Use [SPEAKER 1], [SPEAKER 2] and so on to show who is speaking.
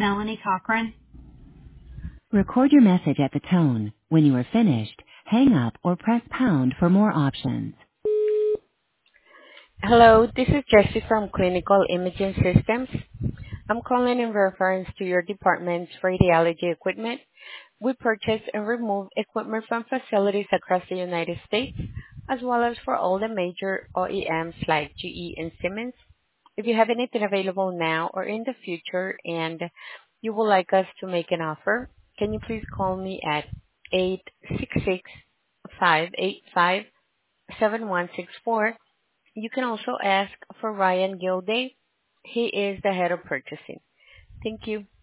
[SPEAKER 1] Melanie Cochran.
[SPEAKER 2] Record your message at the tone. When you are finished, hang up or press pound for more options.
[SPEAKER 3] Hello, this is Jessie from Clinical Imaging Systems. I'm calling in reference to your department's radiology equipment. We purchase and remove equipment from facilities across the United States, as well as for all the major OEMs like GE and Siemens. If you have anything available now or in the future and you would like us to make an offer, can you please call me at 866-585-7164. You can also ask for Ryan Gilday. He is the head of purchasing. Thank you.